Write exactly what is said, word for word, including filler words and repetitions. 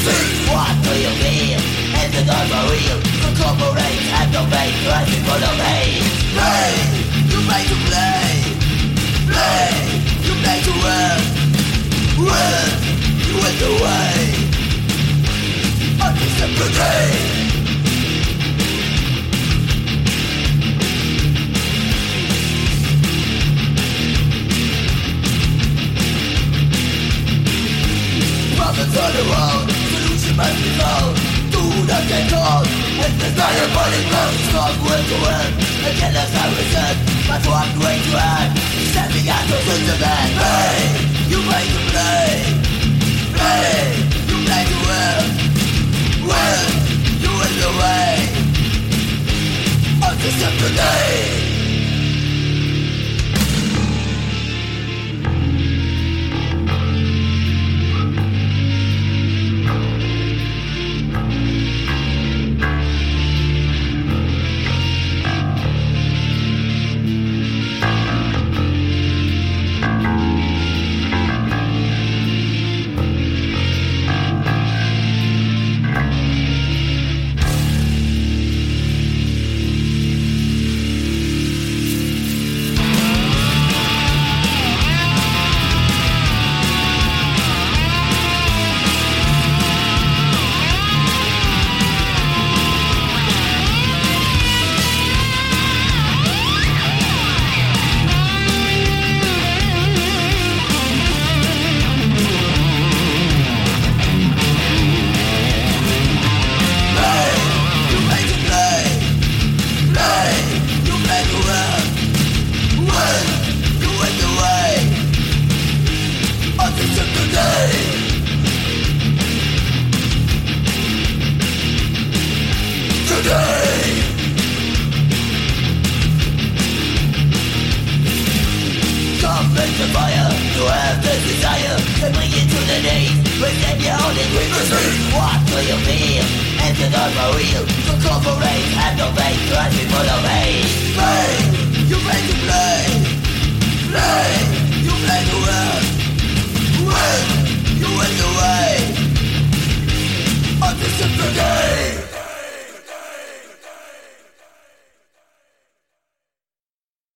see. What do you feel? Is it all for real? The corporates have no faith, rising for the pain. Play, you play to play. Play, you play to win. Win, you win the way. Unaccept the day. Problems on the road, solution must be found. Do not get caught, it's the style of body clothes. Strong will to win, the killers have risen. But one way to act, stepping out to win the man. Play, you play to play. Play, you play to win. Win, you win the way. Unaccept the day. The fire, you have the desire to bring it to the knees. Present your own integrity. What do you feel? Is it all for real? The corporates have no faith, grasping for the pain. Play, you play to play. Play, you play to win. Win, you win the way. Unaccept the game.